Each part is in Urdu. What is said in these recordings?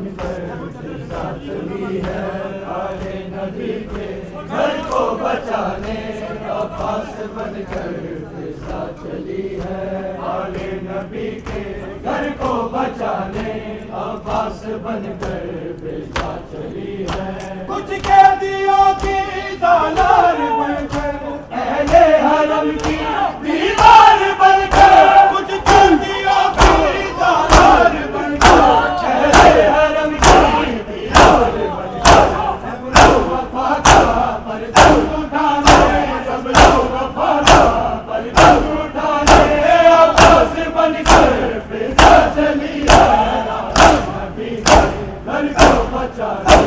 بن کر فضا چلی ہے، آلے نبی کے گھر کو بچانے عباس بن کر فضا چلی ہے، آلے نبی کے گھر کو بچانے عباس بن کر فضا چلی ہے، کچھ قیدیوں کی سالار بن کر اہل حرم کی دیوار بن کر، کچھ قیدیوں کی سالار بن کر اہل حرم کی دیوار بن کر، سب لوگ وفا کا پرچم اٹھانے، سب لوگ وفا کا پرچم اٹھانے عباس بن کر فضا چلی ہے، نبی کے گھر کو بچانے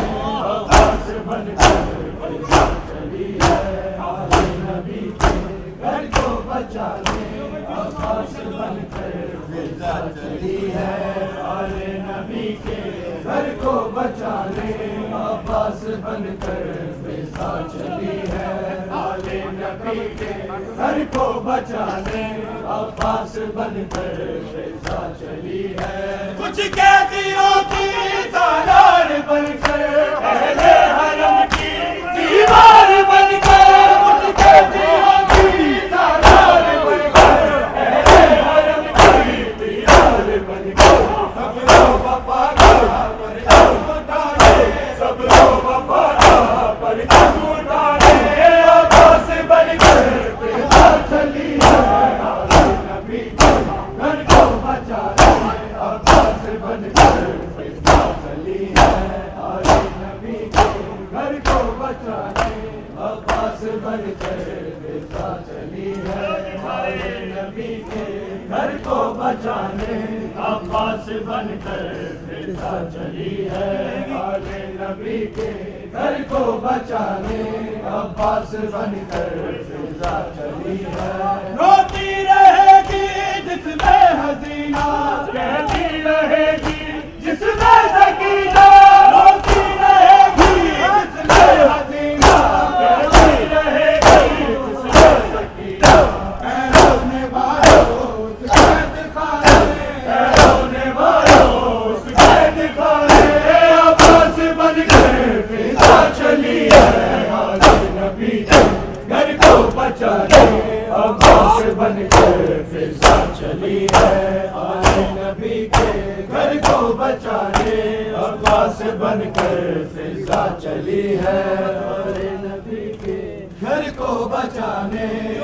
عباس بن کر فضا چلی ہے، آلے نبی کے گھر کو بچانے عباس بن کر فضا چلی ہے، آلے نبی کے گھر کو بچانے عباس بن کر فضا چلی ہے، آلے نبی کے گھر کو بچانے عباس بن کر فضا چلی ہے، کچھ قیدیوں کی سالار بن کر اہل حرم کی دیوار بن کر، کچھ قیدیوں کی سالار بن کر اہل حرم کی دیوار بن کر، سب لوگ وفا کا پرچم اٹھانے، سب لوگ وفا کا پرچم اٹھانے عباس بن کر فضا چلی ہے، آلے نبی کے گھر کو بچانے عباس بن کر فضا چلی ہے، آلے نبی کے گھر کو بچانے عباس بن کر فضا چلی ہے، آلے نبی کے گھر کو بچانے عباس بن کر فضا چلی ہے، آلے نبی کے گھر کو بچانے عباس بن کر فضا چلی ہے، روتی رہے گی جس میں حسینہ، کہتی رہے گی جس میں سکینہ، روتی رہے گی جس میں حسینہ، کہتی رہے گی جس میں سکینہ، اے رونے والوں اس قید خانے، اے رونے والوں اس قید خانے عباس بن کر فضا چلی ہے، آلے نبی کے گھر کو بچانے عباس بن کر فضا چلی ہے، آلے نبی کے گھر کو بچانے عباس بن کر فضا چلی ہے، آلے نبی کے گھر کو بچانے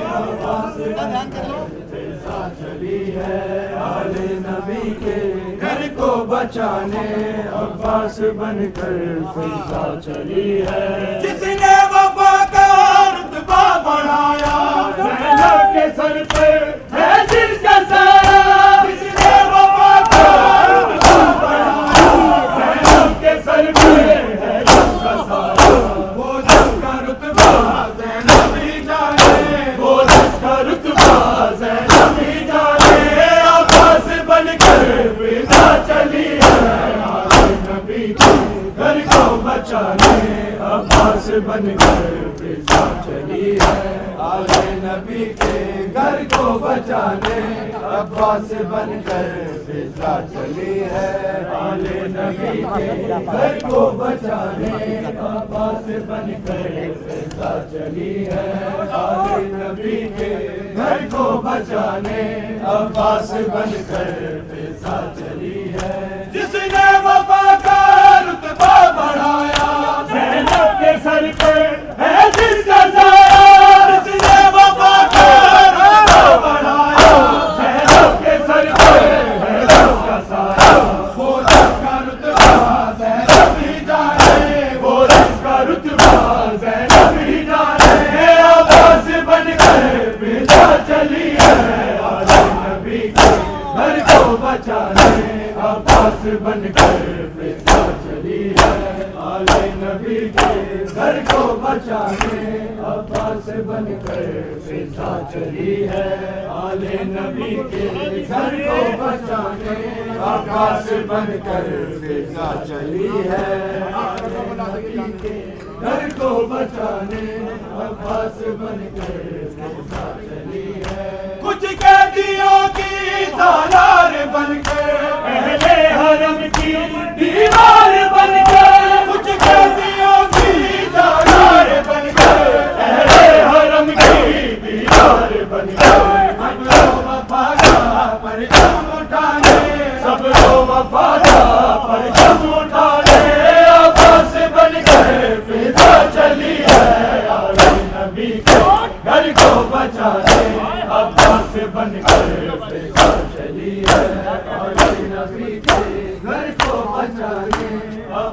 عباس بن کر فضا چلی ہے، آلے نبی کے گھر کو بچانے عباس بن کر فضا چلی ہے، جس نے وفا کا رتبہ بڑھایا زینب کے سر پہ ہے جس کا سایہ، جس نے وفا کا رتبہ بڑھایا زینب کے سر پہ ہے جس کا سایہ، وہ جس کا رتبہ زینب ہی جانے، وہ جس کا رتبہ زینب ہی جانے عباس بن کر فضا چلی ہے، آلے نبی کے گھر کو بچانے عباس بن کر فضا چلی ہے، آلے نبی کے گھر کو بچانے عباس بن کر فضا چلی ہے، آلے نبی کے گھر کو بچانے عباس بن کر فضا چلی ہے، آلے نبی کے گھر کو بچانے عباس بن کر فضا چلی ہے، جس نے وفا کا رتبہ بڑھایا زینب کے سر پر ہے جس کا سایہ، جس نے وفا کا رتبہ بڑھایا زینب کے سر پر ہے جس کا سایہ، وہ جس کا رتبہ زینب ہی جانے، وہ جس کا رتبہ زینب ہی جانے عباس بن کر فضا چلی ہے، آلے نبی کے گھر کو بچانے عباس بن کر فضا چلی ہے، آلے نبی کے گھر کو بچانے عباس بن کر فضا چلی ہے، آلے نبی کے گھر کو بچانے عباس بن کر فضا چلی ہے، آلے نبی کے گھر کو بچانے عباس بن کر فضا چلی ہے، کچھ قیدیوں کی سالار بن کر اہل حرم کی دیوار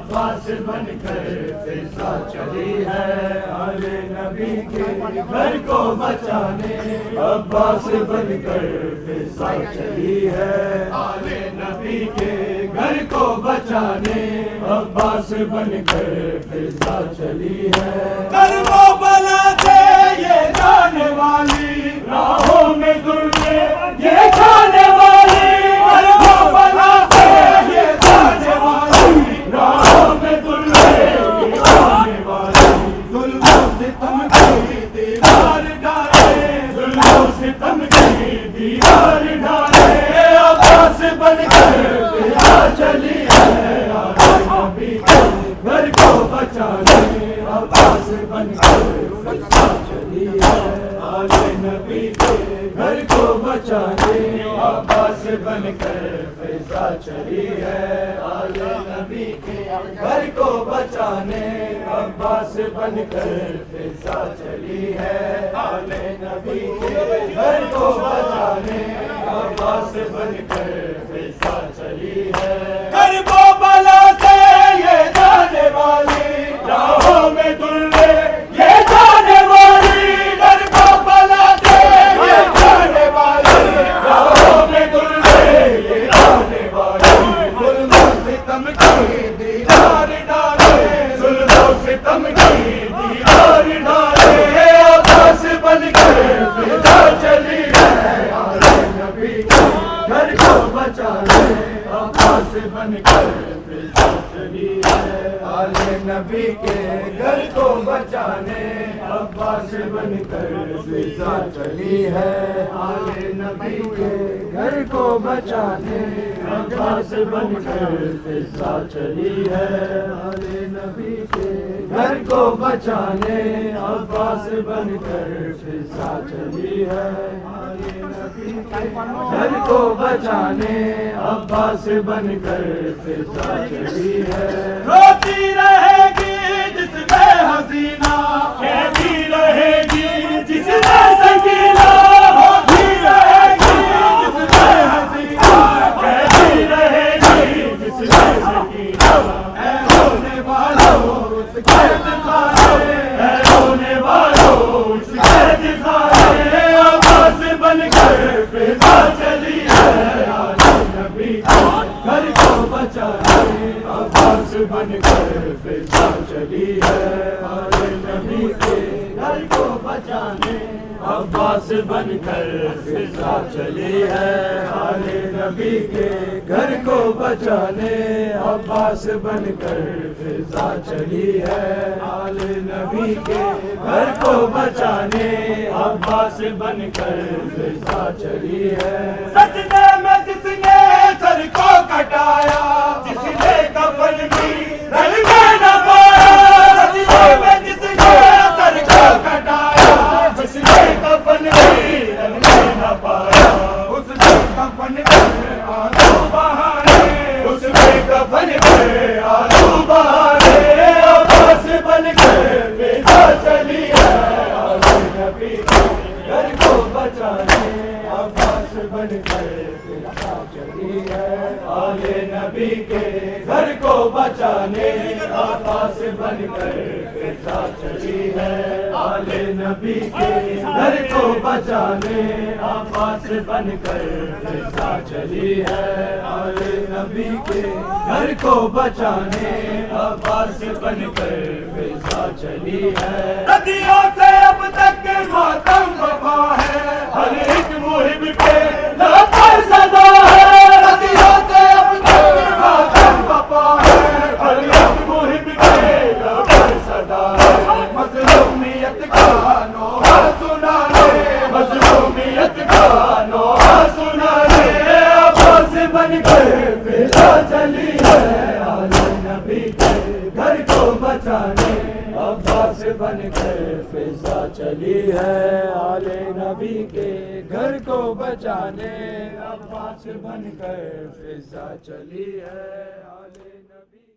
عباس بن کر فضا چلی ہے آلے نبی کے گھر کو بچانے عباس بن کر فضا چلی ہے آلے نبی کے گھر کو بچانے عباس بن کر فضا چلی ہے کربلا سے یہ جانے والی راہوں میں درے یہ کھانے والی کربلا سے یہ جانے والی راہوں میں درے یہ کھانے والی ظلم و ستم کی دیوار ڈالے ظلم و ستم کی دیوار ڈالے عباس بن کر فضا چلی ہے آلے نبی کے گھر کو بچانے عباس بن کر فضا چلی ہے آلے نبی کے گھر کو بچانے عباس بن کر فضا چلی ہے آلے نبی کے گھر کو بچانے عباس بن کر فضا چلی ہے آلے نبی کے گھر کو بچانے عباس بن کر فضا چلی ہے کربلا سے یہ جانے والی راہوں میں درے یہ جانے والی کربلا سے یہ جانے والی راہوں میں درے یہ جانے والی ظلم و ستم کی دیوار ڈالے ظلم و ستم کی دیوار ڈالے عباس بن کر فضا چلی ہے آلے نبی کے گھر کو بچانے عباس بن کر فضا چلی ہے آلے نبی کے گھر کو بچانے عباس بن کر فضا چلی ہے آلے نبی کے گھر کو بچانے عباس بن کر فضا چلی ہے آلے نبی کے گھر کو بچانے عباس بن کر فضا چلی ہے آلے نبی کے گھر کو بچانے عباس بن کر فضا چلی ہے روتی رہے گی جس میں حسینہ کہتی رہے گی جس میں سکینہ روتی رہے گی جس میں حسینہ کہتی رہے گی جس میں سکینہ اے رونے والوں اس کے دکھانے اے رونے والوں اس کے دکھانے عباس بن کر فضا چلی ہے آلے نبی کے گھر کو بچانے عباس بن کر فضا چلی ہے آلے نبی کے گھر کو بچانے عباس بن کر فضا چلی ہے آلے نبی کے گھر کو بچانے عباس بن کر فضا چلی ہے آلے نبی کے گھر کو بچانے عباس بن کر فضا چلی ہے سجدے میں جس نے سر کو کٹایا جس نے کفن بھی رنگ میں نہ پایا سجدے میں جس نے سر کو کٹایا جس نے کفن بھی رنگ میں نہ پایا اس نے کفن پر آنسو بہانے اس نے کفن پر آنسو بہانے عباس بن کر فضا چلی ہے آلے نبی کے گھر کو بچانے عباس بن کر فضا چلی ہے آلے نبی کے گھر کو بچانے عباس بن کر فضا چلی ہے آلے نبی کے گھر کو بچانے عباس بن کر فضا چلی ہے آلے نبی کے گھر کو بچانے عباس بن کر فضا چلی ہے صدیوں سے اب تک ماتم وفا ہے ہر ایک محب کے لب پر صدا ہے صدیوں سے اب تک ماتم وفا ہے ہر ایک محب کے لب پر صدا ہے مظلومیت کا نوحہ سنانے مظلومیت کا نوحہ سنانے عباس بن کر فضا چلی ہے آلے نبی کے گھر کو بچانے عباس بن کر فضا چلی ہے آلے نبی کے گھر کو بچانے عباس بن کر فضا چلی ہے آلے نبی